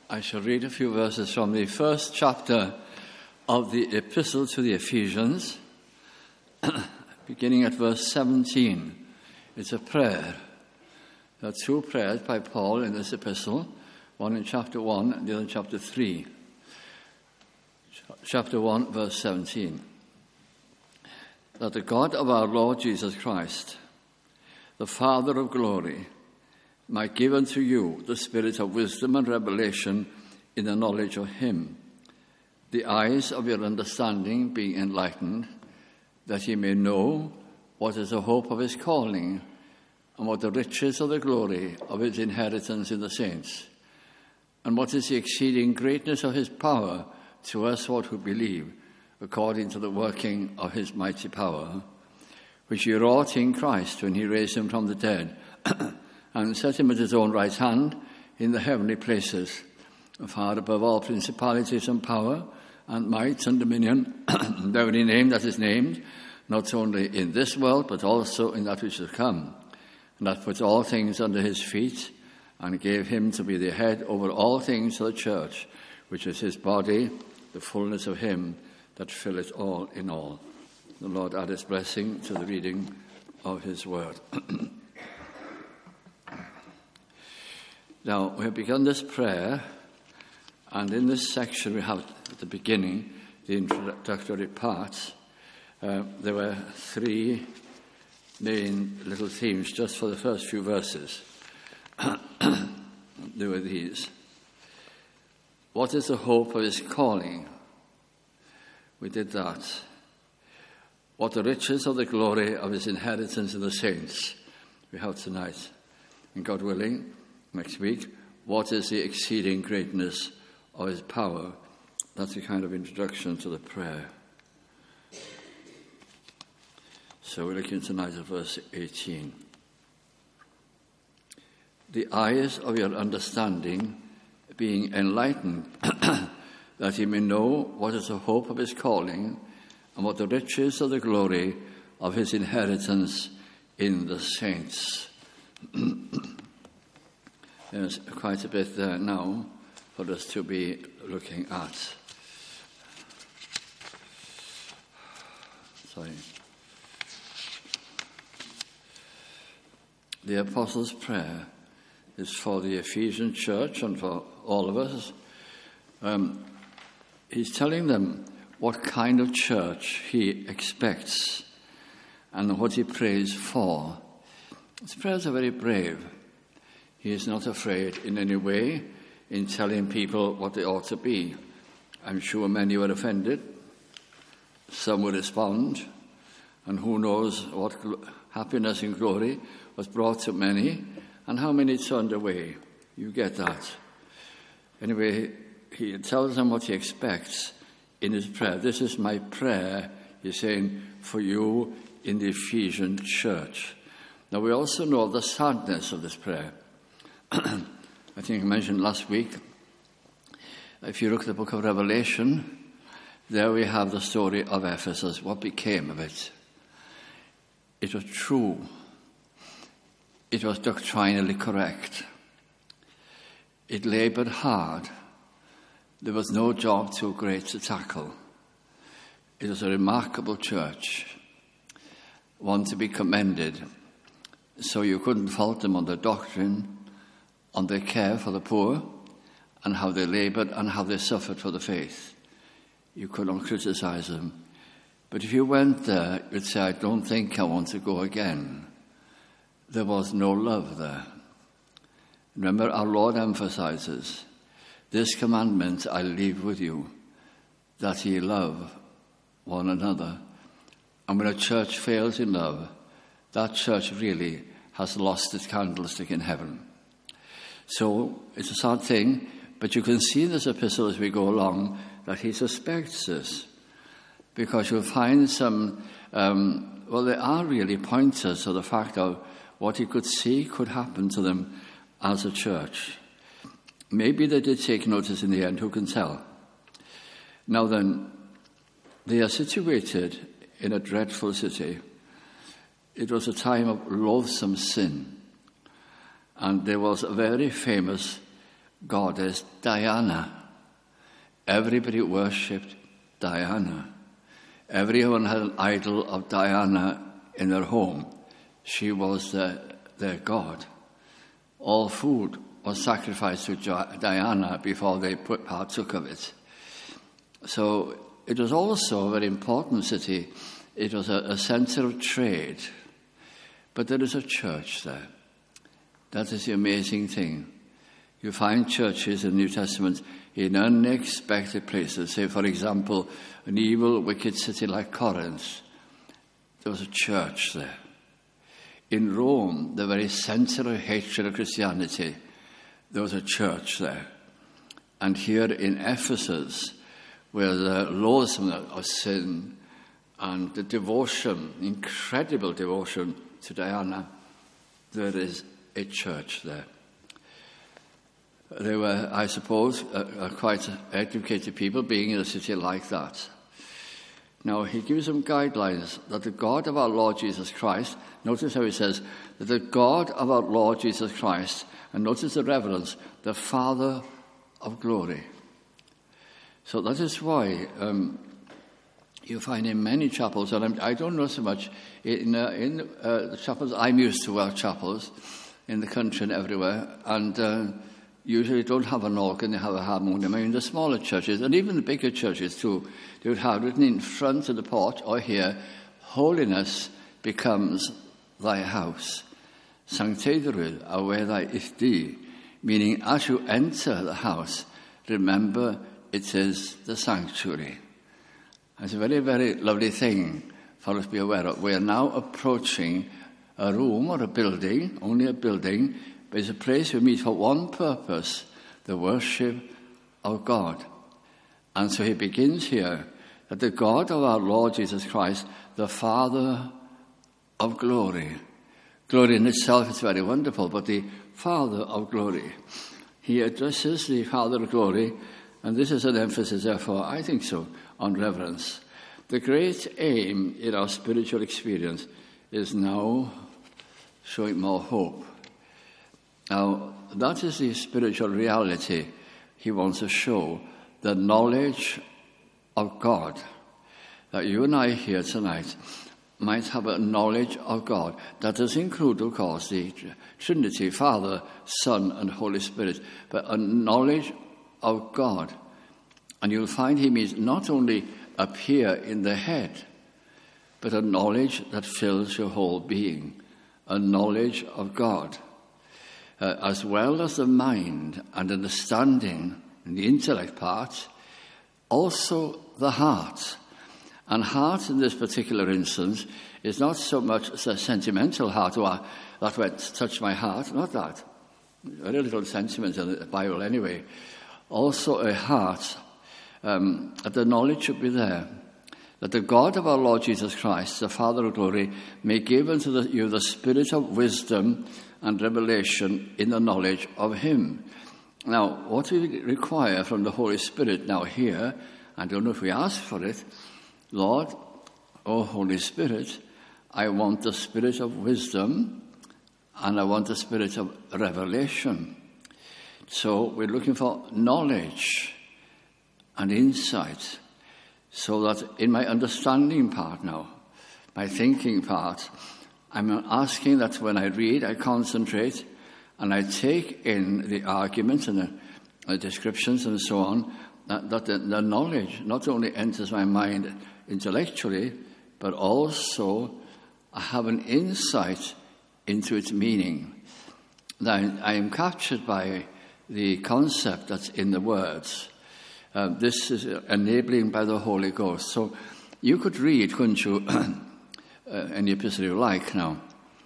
I shall read a few verses from the first chapter of the Epistle to the Ephesians, beginning at verse 17. It's a prayer. There are two prayers by Paul in this epistle, one in chapter 1 and the other in chapter 3. Chapter 1, verse 17. That the God of our Lord Jesus Christ, the Father of glory, might give unto you the spirit of wisdom and revelation in the knowledge of him, the eyes of your understanding being enlightened, that ye may know what is the hope of his calling, and what the riches of the glory of his inheritance in the saints, and what is the exceeding greatness of his power to us what who believe, according to the working of his mighty power, which he wrought in Christ when he raised him from the dead, and set him at his own right hand in the heavenly places, far above all principalities and power, and might and dominion, the every name that is named, not only in this world, but also in that which is to come, and that put all things under his feet, and gave him to be the head over all things to the church, which is his body, the fullness of him that filleth all in all. The Lord add his blessing to the reading of his word. Now, we have begun this prayer, and in this section we have at the beginning the introductory parts. There were three main little themes just for the first few verses. There were these. What is the hope of his calling? We did that. What the riches of the glory of his inheritance in the saints? We have tonight. And God willing, next week, what is the exceeding greatness of his power? That's a kind of introduction to the prayer. So we're looking tonight at verse 18. The eyes of your understanding being enlightened, that ye may know what is the hope of his calling, and what the riches of the glory of his inheritance in the saints. There's quite a bit there now for us to be looking at. The Apostles' prayer is for the Ephesian church and for all of us. He's telling them what kind of church he expects and what he prays for. His prayers are very brave. He is not afraid in any way in telling people what they ought to be. I'm sure many were offended. Some will respond. And who knows what happiness and glory was brought to many and how many turned away. You get that. Anyway, he tells them what he expects in his prayer. This is my prayer, he's saying, for you in the Ephesian church. Now, we also know the sadness of this prayer. I think I mentioned last week, if you look at the book of Revelation, there we have the story of Ephesus, what became of it. It was true. It was doctrinally correct. It labored hard. There was no job too great to tackle. It was a remarkable church, one to be commended. So you couldn't fault them on their doctrine, on their care for the poor, and how they labored and how they suffered for the faith. You could not criticize them. But if you went there, you'd say, I don't think I want to go again. There was no love there. Remember, our Lord emphasizes, this commandment I leave with you, that ye love one another. And when a church fails in love, that church really has lost its candlestick in heaven. So it's a sad thing, but you can see in this epistle as we go along that he suspects this. Because you'll find some, there are really pointers to the fact of what he could see could happen to them as a church. Maybe they did take notice in the end, who can tell? Now then, they are situated in a dreadful city. It was a time of loathsome sin. And there was a very famous goddess Diana. Everybody worshipped Diana. Everyone had an idol of Diana in their home. She was their god. All food was sacrificed to Diana before they partook of it. So it was also a very important city. It was a center of trade. But there is a church there. That is the amazing thing. You find churches in the New Testament in unexpected places. Say, for example, an evil, wicked city like Corinth. There was a church there. In Rome, the very center of hatred of Christianity, there was a church there. And here in Ephesus, where the loathsome of sin and the devotion, incredible devotion to Diana, there is a church there. They were, I suppose, quite educated people being in a city like that. Now, he gives them guidelines that the God of our Lord Jesus Christ, notice how he says, that the God of our Lord Jesus Christ, and notice the reverence, the Father of glory. So that is why you find in many chapels, and I don't know so much, in the chapels, I'm used to work chapels in the country and everywhere, and usually don't have an organ, they have a harmonium. I mean, the smaller churches, and even the bigger churches too, they would have written in front of the porch or here, holiness becomes thy house. Sancteiderwydd are where thy is thee, meaning as you enter the house, remember it is the sanctuary. It's a very, very lovely thing for us to be aware of. We are now approaching a room or a building, only a building, but it's a place we meet for one purpose, the worship of God. And so he begins here that the God of our Lord Jesus Christ, the Father of glory. Glory in itself is very wonderful, but the Father of glory. He addresses the Father of glory, and this is an emphasis, therefore, I think so, on reverence. The great aim in our spiritual experience is now showing more hope. Now, that is the spiritual reality he wants to show, the knowledge of God. That you and I here tonight might have a knowledge of God. That does include, of course, the Trinity, Father, Son, and Holy Spirit, but a knowledge of God. And you'll find he means not only up here in the head, but a knowledge that fills your whole being, a knowledge of God. As well as the mind and understanding and the intellect part, also the heart. And heart in this particular instance is not so much a sentimental heart, that went to touch my heart, not that. Very little sentiment in the Bible anyway. Also a heart, that the knowledge should be there, that the God of our Lord Jesus Christ, the Father of glory, may give unto you the spirit of wisdom and revelation in the knowledge of him. Now, what do we require from the Holy Spirit now here? I don't know if we ask for it. Lord, O Holy Spirit, I want the spirit of wisdom and I want the spirit of revelation. So we're looking for knowledge and insight, so that in my understanding part now, my thinking part, I'm asking that when I read, I concentrate and I take in the arguments and the descriptions and so on, that the knowledge not only enters my mind intellectually, but also I have an insight into its meaning. That I am captured by the concept that's in the words. This is enabling by the Holy Ghost. So you could read, couldn't you, any epistle you like now.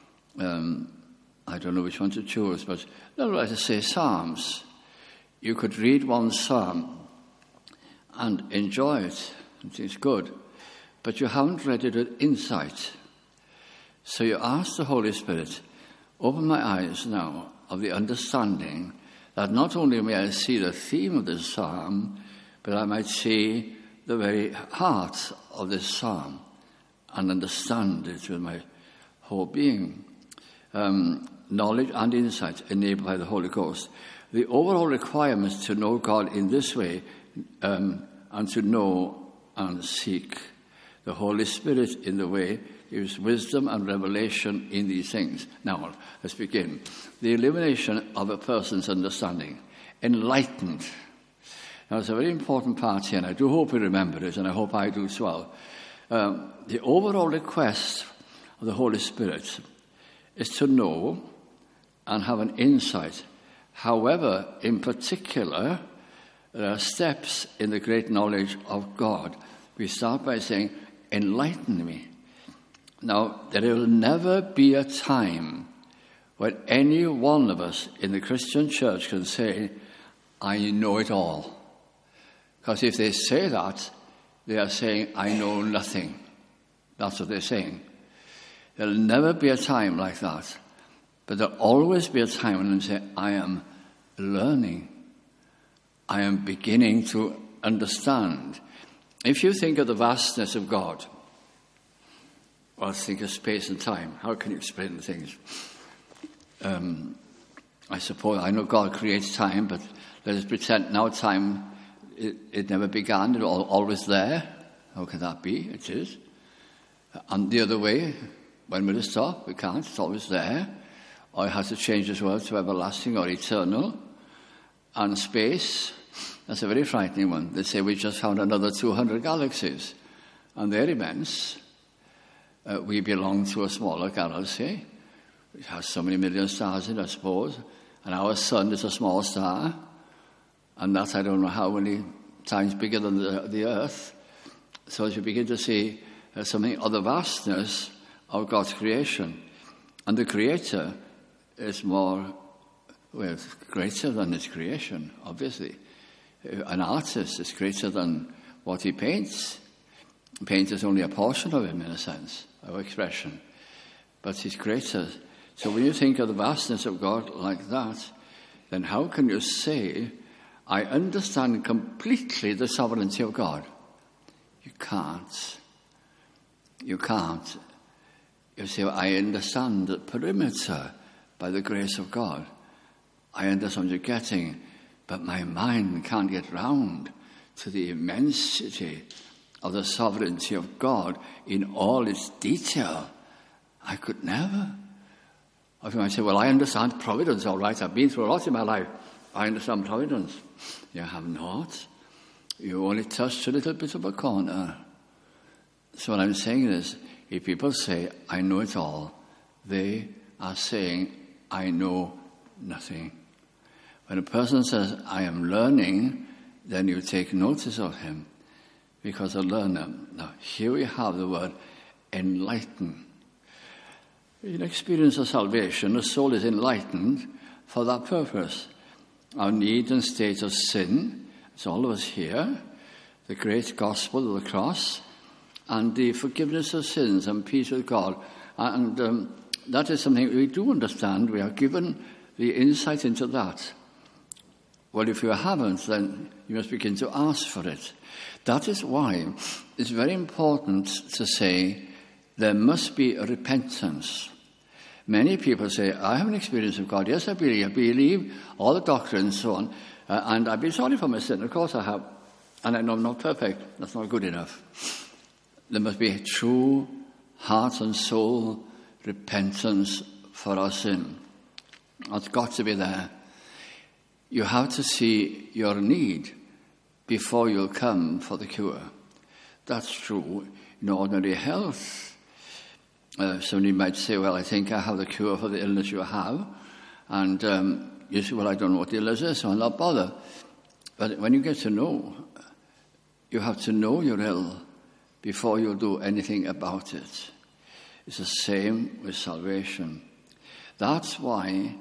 I don't know which one to choose, but let us say Psalms. You could read one psalm and enjoy it. It's good. But you haven't read it with insight. So you ask the Holy Spirit, open my eyes now of the understanding that not only may I see the theme of this psalm, but I might see the very heart of this psalm and understand it with my whole being. Knowledge and insight enabled by the Holy Ghost. the overall requirement is to know God in this way, and to know and seek the Holy Spirit in the way gives wisdom and revelation in these things. Now, let's begin. The illumination of a person's understanding. Enlightened. Now, it's a very important part here, and I do hope you remember it, and I hope I do as well. The overall request of the Holy Spirit is to know and have an insight. However, in particular, there are steps in the great knowledge of God. We start by saying, enlighten me. Now, there will never be a time when any one of us in the Christian church can say, I know it all. Because if they say that, they are saying, I know nothing. That's what they're saying. There'll never be a time like that. But there'll always be a time when they say, I am learning. I am beginning to understand. If you think of the vastness of God, well, think of space and time. How can you explain the things? I suppose, I know God creates time, but let us pretend now time, it never began, it was always there. How can that be? It is. And the other way, when will it stop? We can't, it's always there. Or it has to change as well to everlasting or eternal. And space, that's a very frightening one. They say we just found another 200 galaxies, and they're immense. We belong to a smaller galaxy. It has so many million stars in it, I suppose. And our sun is a small star. And that's, I don't know how many times bigger than the Earth. So as you begin to see something of the vastness of God's creation. And the Creator is greater than his creation, obviously. An artist is greater than what he paints. Paint is only a portion of him, in a sense, of expression. But he's greater. So when you think of the vastness of God like that, then how can you say, I understand completely the sovereignty of God? You can't. You can't. You say, I understand the perimeter by the grace of God. I understand what you're getting, but my mind can't get round to the immensity of the sovereignty of God in all its detail. I could never. Or if you might say, well, I understand providence, all right. I've been through a lot in my life. I understand providence. You have not. You only touched a little bit of a corner. So what I'm saying is, if people say, I know it all, they are saying, I know nothing. When a person says, I am learning, then you take notice of him, because a learner. Now, here we have the word enlighten. In experience of salvation, the soul is enlightened for that purpose. Our need and state of sin, it's all of us here, the great gospel of the cross, and the forgiveness of sins and peace with God. And that is something we do understand. We are given the insight into that. Well, if you haven't, then you must begin to ask for it. That is why it's very important to say there must be a repentance. Many people say, I have an experience of God. Yes, I believe all the doctrine and so on. And I've been sorry for my sin. Of course I have. And I know I'm not perfect. That's not good enough. There must be true heart and soul repentance for our sin. That's got to be there. You have to see your need before you'll come for the cure. That's true in ordinary health. Somebody might say, well, I think I have the cure for the illness you have. And you say, well, I don't know what the illness is, so I'll not bother. But when you get to know, you have to know you're ill before you do anything about it. It's the same with salvation. That's why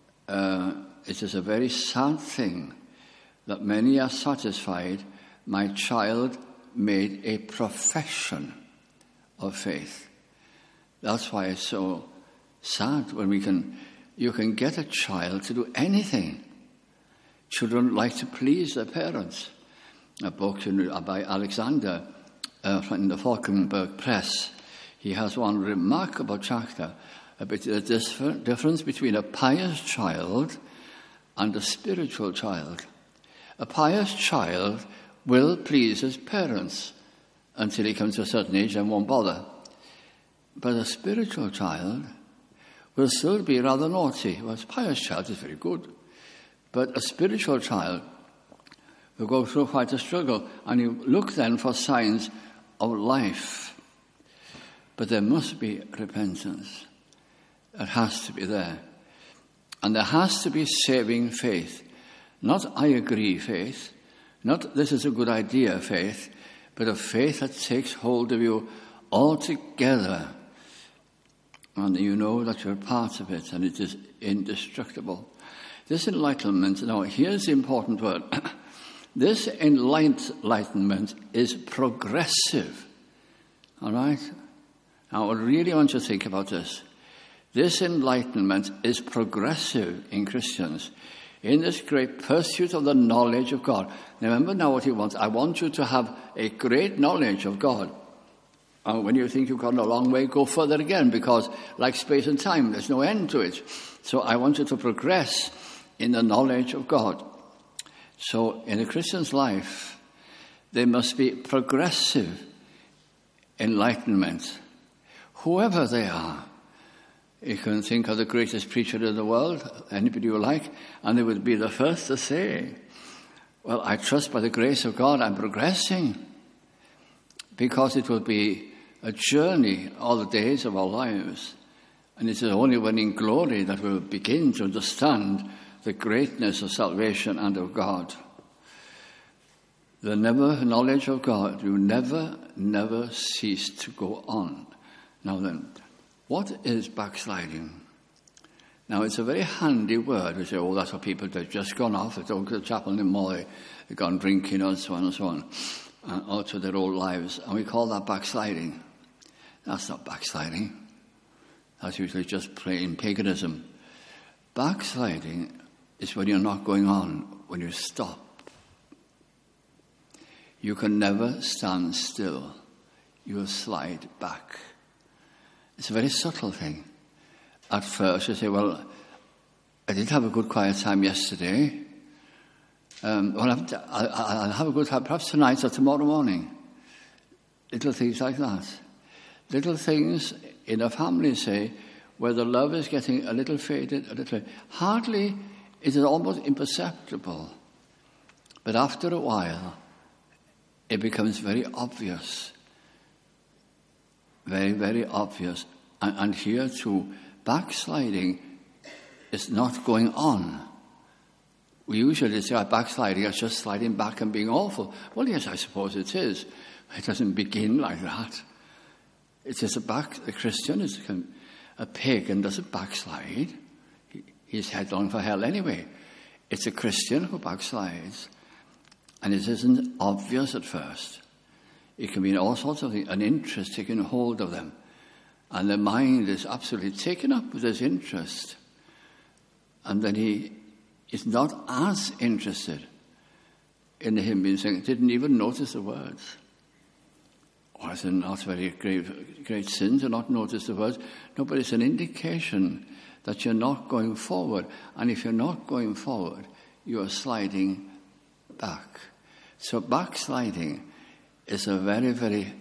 it is a very sad thing that many are satisfied my child made a profession of faith. That's why it's so sad when you can get a child to do anything. Children like to please their parents. A book by Alexander from the Falkenberg Press. He has one remarkable chapter about the difference between a pious child and a spiritual child. A pious child will please his parents until he comes to a certain age and won't bother. But a spiritual child will still be rather naughty. Well, a pious child is very good. But a spiritual child will go through quite a struggle, and you look then for signs of life. But there must be repentance. It has to be there. And there has to be saving faith. Not I agree faith, not this is a good idea faith, but a faith that takes hold of you altogether. And you know that you're part of it, and it is indestructible. This enlightenment, now here's the important word. This enlightenment is progressive. All right? Now I really want you to think about this. This enlightenment is progressive in Christians. In this great pursuit of the knowledge of God. Now remember now what he wants. I want you to have a great knowledge of God. And when you think you've gone a long way, go further again, because like space and time, there's no end to it. So I want you to progress in the knowledge of God. So in a Christian's life, there must be progressive enlightenment. Whoever they are. You can think of the greatest preacher in the world, anybody you like, and they would be the first to say, well, I trust by the grace of God I'm progressing, because it will be a journey all the days of our lives. And it is only when in glory that we'll begin to understand the greatness of salvation and of God. The knowledge of God, you never cease to go on. Now then, what is backsliding? Now, it's a very handy word. We say, oh, that's what people do. They've just gone off. They don't go to the chapel anymore. They've gone drinking and so on and so on. Out to their old lives. And we call that backsliding. That's not backsliding. That's usually just plain paganism. Backsliding is when you're not going on, when you stop. You can never stand still. You will slide back. It's a very subtle thing. At first, you say, well, I did have a good quiet time yesterday. I'll have a good time perhaps tonight or tomorrow morning. Little things like that. Little things in a family, say, where the love is getting a little faded, hardly, it is almost imperceptible. But after a while, it becomes very obvious. Very, very obvious. And here too, backsliding is not going on. We usually say backsliding is just sliding back and being awful. Well, yes, I suppose it is. It doesn't begin like that. It is a Christian, a pagan doesn't backslide. He's headlong for hell anyway. It's a Christian who backslides. And it isn't obvious at first. It can be all sorts of things, an interest taking hold of them. And the mind is absolutely taken up with this interest. And then he is not as interested in the hymn being sung. Didn't even notice the words. Or is it not very great sin to not notice the words? No, but it's an indication that you're not going forward. And if you're not going forward, you are sliding back. So backsliding is a very, very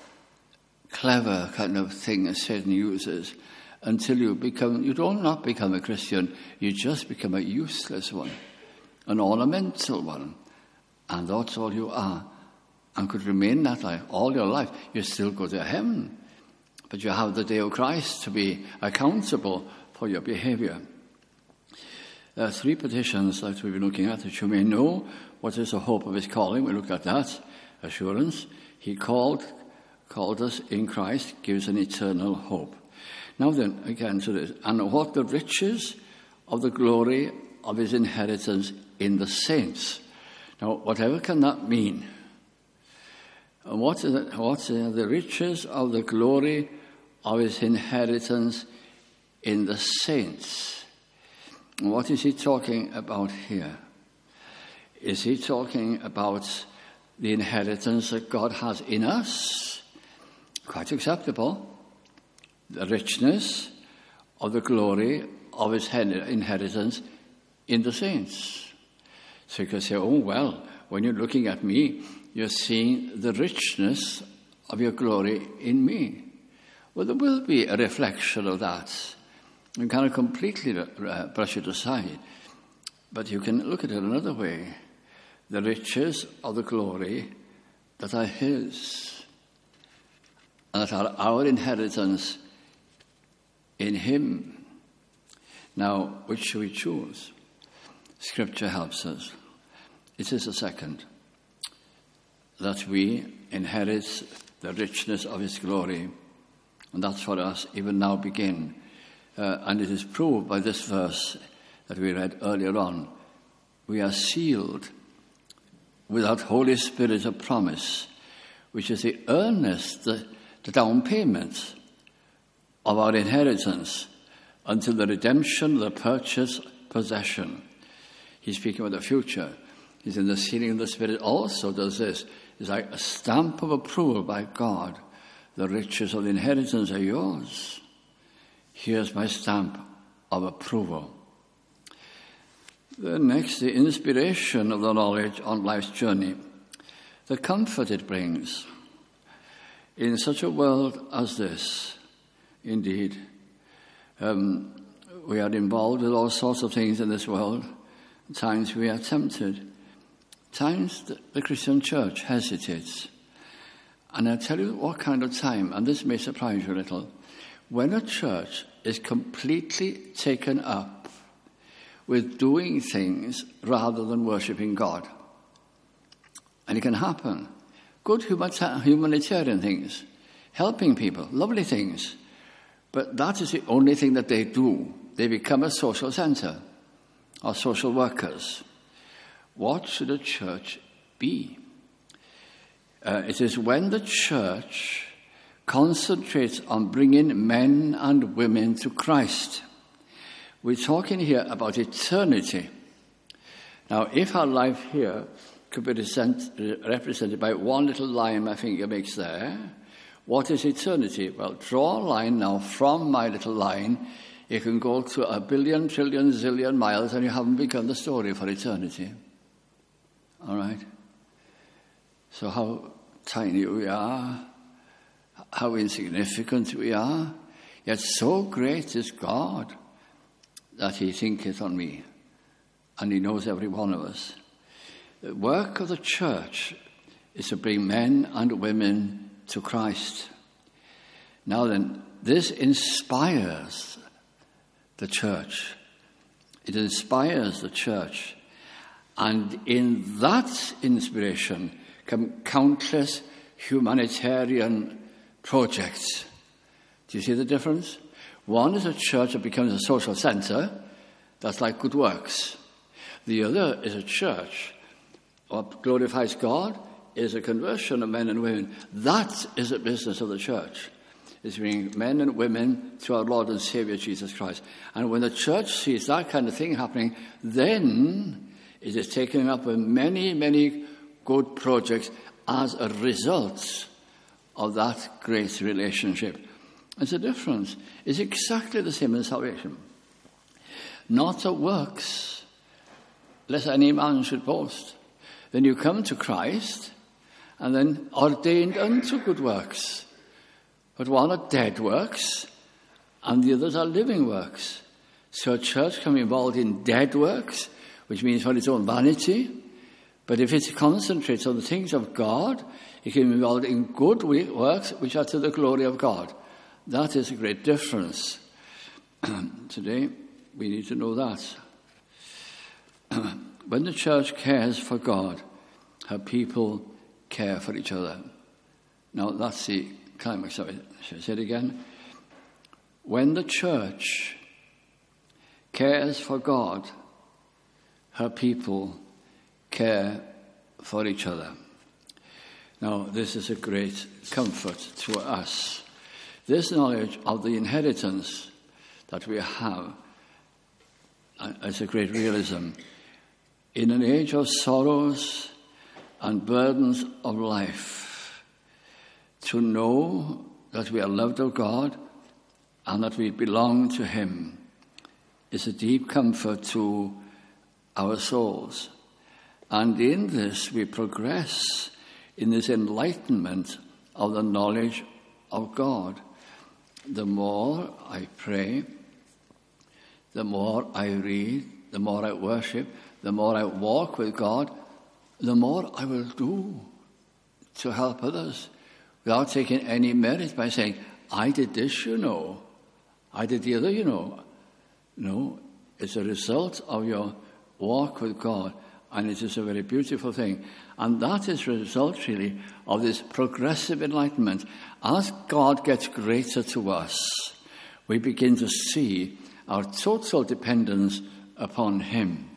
clever kind of thing that Satan uses until you don't not become a Christian, you just become a useless one, an ornamental one. And that's all you are. And could remain that life all your life. You still go to heaven. But you have the day of Christ to be accountable for your behavior. There are three petitions that we've been looking at, that you may know what is the hope of his calling. We look at that. Assurance. He called us in Christ, gives an eternal hope. Now then, again to this. And what the riches of the glory of his inheritance in the saints. Now, whatever can that mean? And what are the riches of the glory of his inheritance in the saints? And what is he talking about here? Is he talking about the inheritance that God has in us? Quite acceptable. The richness of the glory of his inheritance in the saints. So you can say, oh, well, when you're looking at me, you're seeing the richness of your glory in me. Well, there will be a reflection of that. You cannot completely brush it aside. But you can look at it another way. The riches of the glory that are his, and that are our inheritance in him. Now, which should we choose? Scripture helps us. It is the second, that we inherit the richness of his glory. And that's for us even now begin. And it is proved by this verse that we read earlier on. We are sealed with that Holy Spirit of promise, which is the earnest, the down payment of our inheritance until the redemption, the purchase, possession. He's speaking about the future. He's in the sealing of the Spirit also does this. It's like a stamp of approval by God. The riches of the inheritance are yours. Here's my stamp of approval. The next, the inspiration of the knowledge on life's journey. The comfort it brings. In such a world as this, indeed, we are involved with all sorts of things in this world. At times we are tempted. At times the Christian church hesitates. And I tell you what kind of time, and this may surprise you a little, when a church is completely taken up with doing things rather than worshipping God. And it can happen. Good humanitarian things, helping people, lovely things. But that is the only thing that they do. They become a social center or social workers. What should a church be? It is when the church concentrates on bringing men and women to Christ. We're talking here about eternity. Now, if our life here could be represented by one little line my finger makes there, what is eternity? Well, draw a line now from my little line. You can go to 1 billion, trillion, zillion miles and you haven't begun the story for eternity. All right? So how tiny we are, how insignificant we are, yet so great is God that he thinketh on me, and he knows every one of us. The work of the church is to bring men and women to Christ. Now then, this inspires the church. It inspires the church. And in that inspiration come countless humanitarian projects. Do you see the difference? One is a church that becomes a social center. That's like good works. The other is a church that glorifies God, is a conversion of men and women. That is the business of the church. It's bringing men and women to our Lord and Savior Jesus Christ. And when the church sees that kind of thing happening, then it is taken up with many, many good projects as a result of that great relationship. There's a difference. It's exactly the same in salvation. Not of works, lest any man should boast. Then you come to Christ, and then ordained unto good works. But one are dead works, and the others are living works. So a church can be involved in dead works, which means for its own vanity. But if it concentrates on the things of God, it can be involved in good works, which are to the glory of God. That is a great difference. Today, we need to know that. When the church cares for God, her people care for each other. Now, that's the climax of it. Shall I say it again? When the church cares for God, her people care for each other. Now, this is a great comfort to us. This knowledge of the inheritance that we have is a great realism. In an age of sorrows and burdens of life, to know that we are loved of God and that we belong to him is a deep comfort to our souls. And in this we progress in this enlightenment of the knowledge of God. The more I pray, the more I read, the more I worship, the more I walk with God, the more I will do to help others without taking any merit by saying, I did this, you know. I did the other, you know. No, it's a result of your walk with God, and it is a very beautiful thing. And that is a result, really, of this progressive enlightenment. As God gets greater to us, we begin to see our total dependence upon him.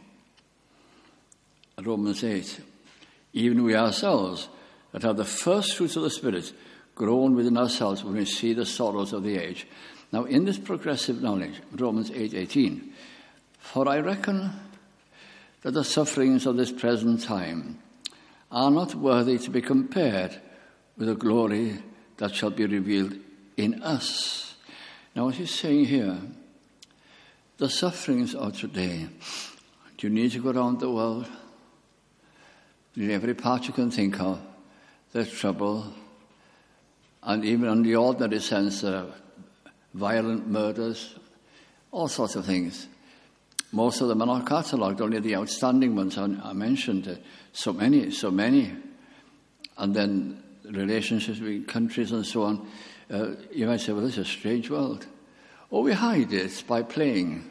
Romans 8, even we ourselves that have the first fruits of the Spirit grown within ourselves when we see the sorrows of the age. Now, in this progressive knowledge, Romans 8:18, for I reckon that the sufferings of this present time are not worthy to be compared with the glory that shall be revealed in us. Now, what he's saying here, the sufferings of today, do you need to go around the world? In every part you can think of, there's trouble. And even in the ordinary sense, there are violent murders, all sorts of things. Most of them are not catalogued, only the outstanding ones are mentioned. So many. And then relationships between countries and so on. You might say, well, this is a strange world. Oh, we hide it by playing.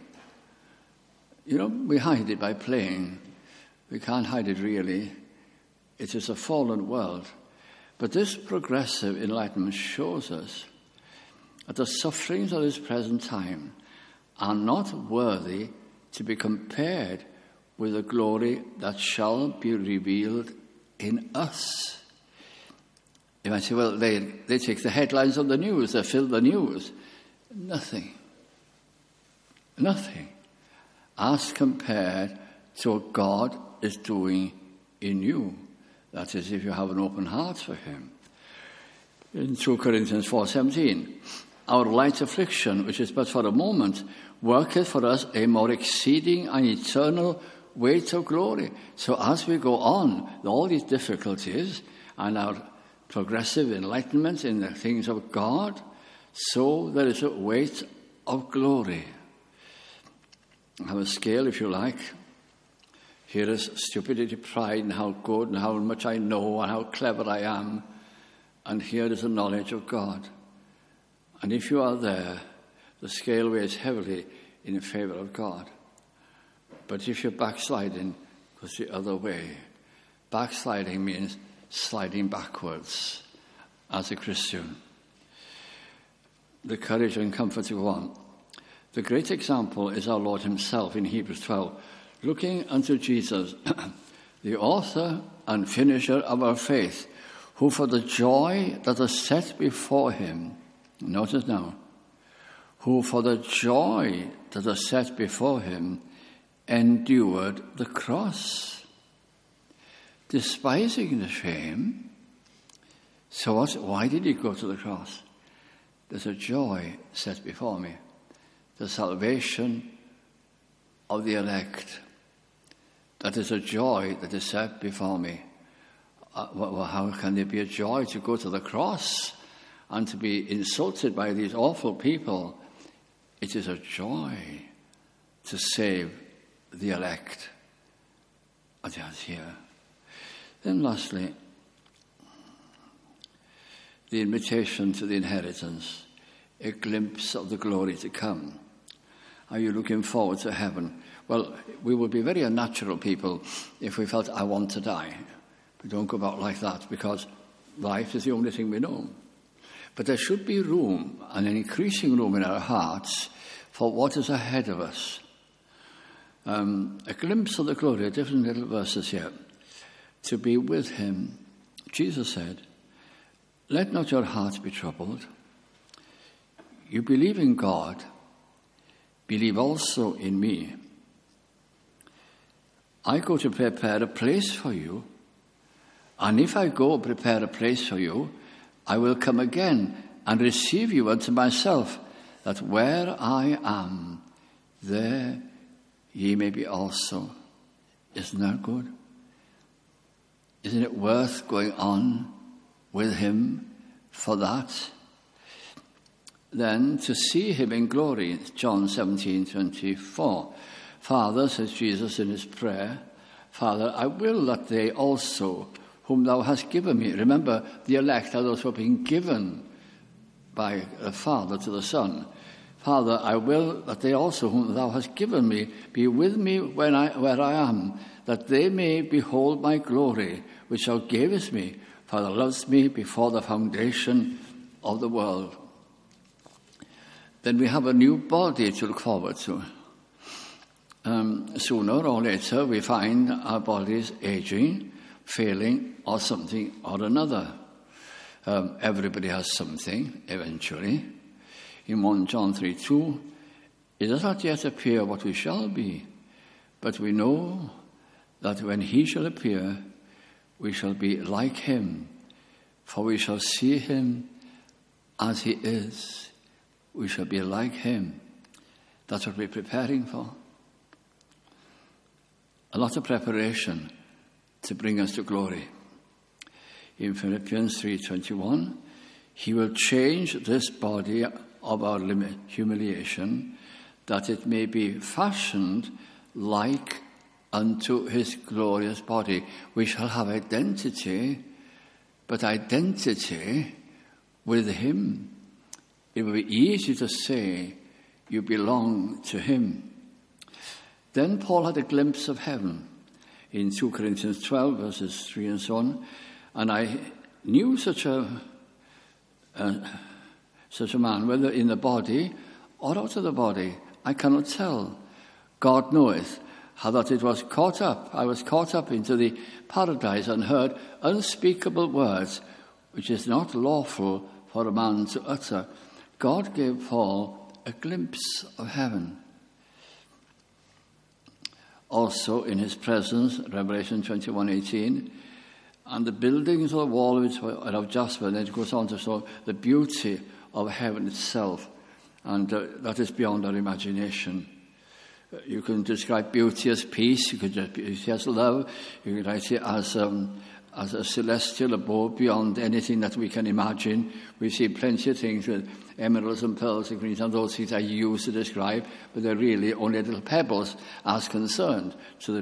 We hide it by playing. We can't hide it really. It is a fallen world. But this progressive enlightenment shows us that the sufferings of this present time are not worthy to be compared with the glory that shall be revealed in us. You might say, well, they take the headlines of the news, they fill the news. Nothing. As compared to what God is doing in you. That is, if you have an open heart for him. In 2 Corinthians 4:17, our light affliction, which is but for a moment, worketh for us a more exceeding and eternal weight of glory. So as we go on, all these difficulties and our progressive enlightenment in the things of God, so there is a weight of glory. I have a scale, if you like. Here is stupidity, pride, and how good and how much I know and how clever I am. And here is the knowledge of God. And if you are there, the scale weighs heavily in favor of God. But if you're backsliding, it goes the other way. Backsliding means sliding backwards as a Christian. The courage and comfort to go on. The great example is our Lord himself in Hebrews 12. Looking unto Jesus, the author and finisher of our faith, who for the joy that was set before him, notice now, who for the joy that was set before him endured the cross, despising the shame. So why did he go to the cross? There's a joy set before me, the salvation of the elect. That is a joy that is set before me. Well, how can there be a joy to go to the cross and to be insulted by these awful people? It is a joy to save the elect. And that's here. Then lastly, the invitation to the inheritance, a glimpse of the glory to come. Are you looking forward to heaven? Well, we would be very unnatural people if we felt, I want to die. We don't go about like that because life is the only thing we know. But there should be room, and an increasing room in our hearts, for what is ahead of us. A glimpse of the glory, different little verses here. To be with him, Jesus said, let not your hearts be troubled. You believe in God, believe also in me. I go to prepare a place for you, and if I go prepare a place for you, I will come again and receive you unto myself, that where I am, there ye may be also. Isn't that good? Isn't it worth going on with him for that? Then to see him in glory, John 17:24. Father, says Jesus in his prayer, Father, I will that they also, whom thou hast given me. Remember, the elect are those who have been given by the Father to the Son. Father, I will that they also, whom thou hast given me, be with me where I am, that they may behold my glory, which thou gavest me. For thou lovest me before the foundation of the world. Then we have a new body to look forward to. Sooner or later, we find our bodies aging, failing, or something or another. Everybody has something, eventually. In 1 John 3:2, it does not yet appear what we shall be, but we know that when he shall appear, we shall be like him, for we shall see him as he is. We shall be like him. That's what we're preparing for. A lot of preparation to bring us to glory. In Philippians 3:21, he will change this body of our humiliation, that it may be fashioned like unto his glorious body. We shall have identity, but identity with him. It will be easy to say you belong to him. Then Paul had a glimpse of heaven in 2 Corinthians 12, verses 3 and so on. And I knew such a man, whether in the body or out of the body, I cannot tell. God knoweth how that it was caught up. I was caught up into the paradise and heard unspeakable words, which is not lawful for a man to utter. God gave Paul a glimpse of heaven. Also in his presence, Revelation 21:18, and the buildings of the wall which were of jasper. And then it goes on to show the beauty of heaven itself, and that is beyond our imagination. You can describe beauty as peace, you could describe beauty as love, you can write it as a celestial abode beyond anything that we can imagine. We see plenty of things with emeralds and pearls and greens, and those things are used to describe, but they're really only little pebbles as compared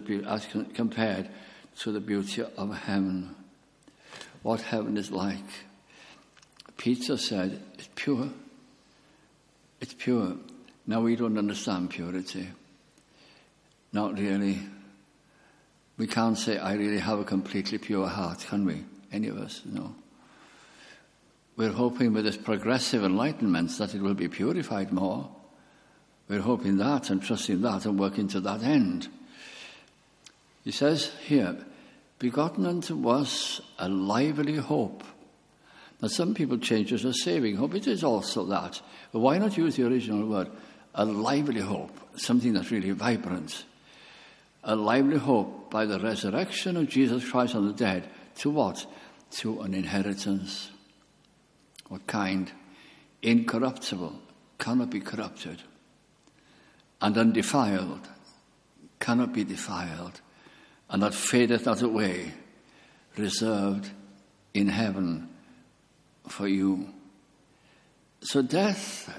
to the beauty of heaven. What heaven is like. Peter said, it's pure. It's pure. Now we don't understand purity. Not really. We can't say, I really have a completely pure heart, can we? Any of us? No. We're hoping with this progressive enlightenment that it will be purified more. We're hoping that and trusting that and working to that end. He says here, begotten unto us a lively hope. Now some people change it to a saving hope. It is also that. But why not use the original word? A lively hope, something that's really vibrant. A lively hope by the resurrection of Jesus Christ from the dead. To what? To an inheritance. What kind? Incorruptible, cannot be corrupted. And undefiled, cannot be defiled. And that fadeth not away, reserved in heaven for you. So death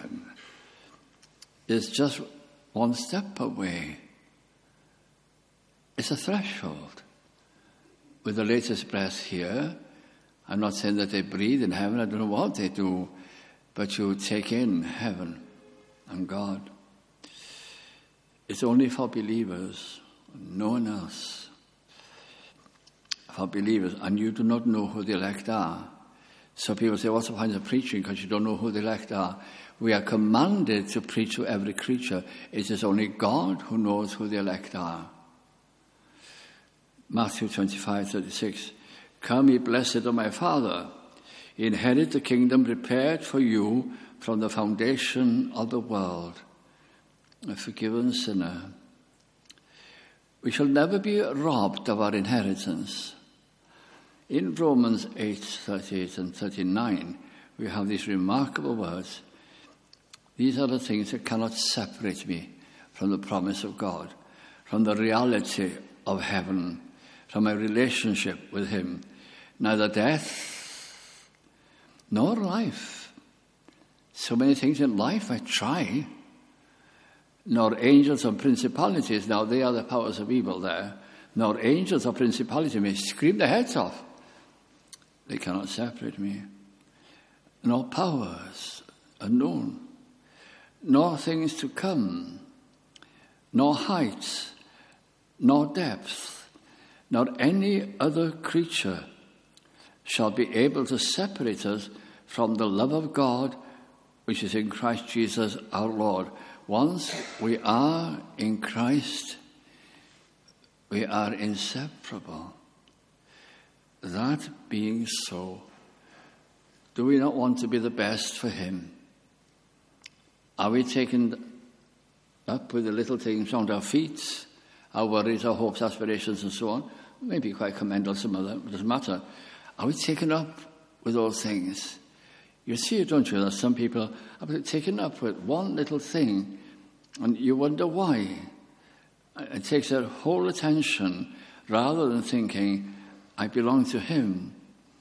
is just one step away. It's a threshold. With the latest breath here, I'm not saying that they breathe in heaven, I don't know what they do, but you take in heaven and God. It's only for believers, no one else. For believers, and you do not know who the elect are. So people say, what's the point of preaching because you don't know who the elect are? We are commanded to preach to every creature. It is only God who knows who the elect are. Matthew 25:36. Come, ye blessed of my Father, inherit the kingdom prepared for you from the foundation of the world. A forgiven sinner. We shall never be robbed of our inheritance. In Romans 8:38 and 39, we have these remarkable words. These are the things that cannot separate me from the promise of God, from the reality of heaven, from my relationship with him. Neither death nor life. So many things in life I try. Nor angels or principalities, now they are the powers of evil there, nor angels or principalities may scream their heads off. They cannot separate me. Nor powers unknown, nor things to come, nor heights, nor depth, nor any other creature shall be able to separate us from the love of God which is in Christ Jesus our Lord. Once we are in Christ, we are inseparable. That being so, do we not want to be the best for him? Are we taken up with the little things around our feet, our worries, our hopes, aspirations, and so on? Maybe quite commendable, some of them, it doesn't matter. Are we taken up with those things? You see it, don't you, that some people are taken up with one little thing, and you wonder why. It takes their whole attention, rather than thinking, I belong to him.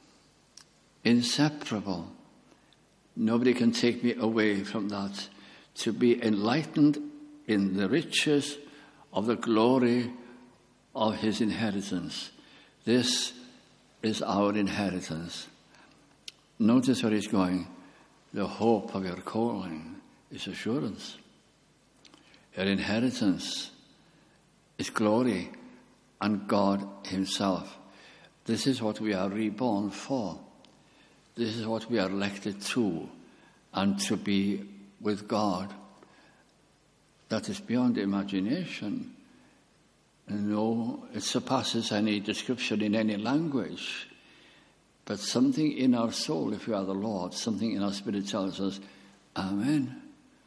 Inseparable. Nobody can take me away from that. To be enlightened in the riches of the glory of his inheritance. This is our inheritance. Notice where he's going. The hope of your calling is assurance. Your inheritance is glory and God himself. This is what we are reborn for. This is what we are elected to, and to be with God. That is beyond imagination. No, it surpasses any description in any language. But something in our soul, if we are the Lord, something in our spirit tells us, Amen.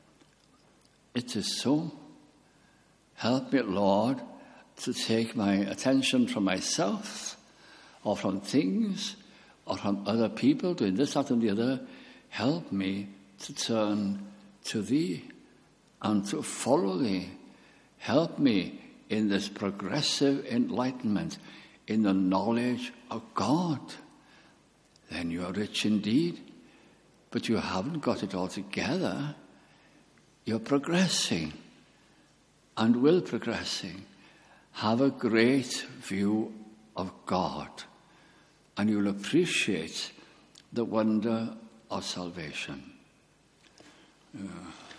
It is so. Help me, Lord, to take my attention from myself, or from things, or from other people, doing this, that, and the other. Help me to turn to thee and to follow thee. Help me in this progressive enlightenment, in the knowledge of God. Then you are rich indeed, but you haven't got it all together. You're progressing and will progressing. Have a great view of God, and you'll appreciate the wonder of salvation.